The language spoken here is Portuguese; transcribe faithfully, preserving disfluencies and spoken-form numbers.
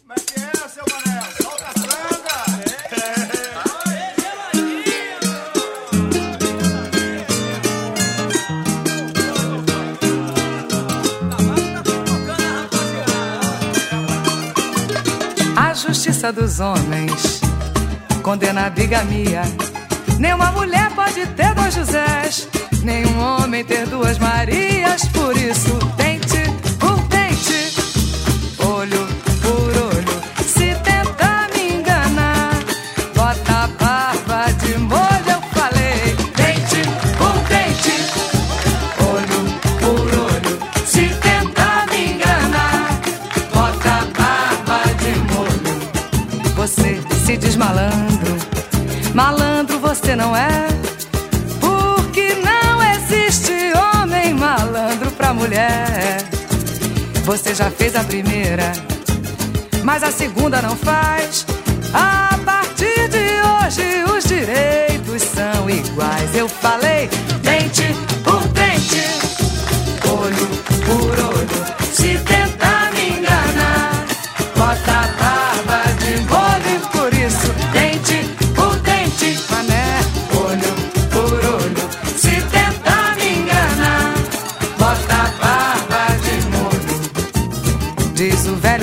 Como é que é, seu Manel? Solta a franga! A justiça dos homens condena a bigamia. Nenhuma mulher pode ter dois Josés, nenhum homem ter duas Marias. Por isso, dente por dente, olho por olho. Se tentar me enganar, bota a barba de molho. Eu falei, dente por dente, olho por olho. Se tentar me enganar, bota a barba de molho. Você se diz malandro, malandro você não é, porque não existe homem malandro pra mulher. Você já fez a primeira, mas a segunda não faz. A partir de hoje os direitos são iguais. Eu faço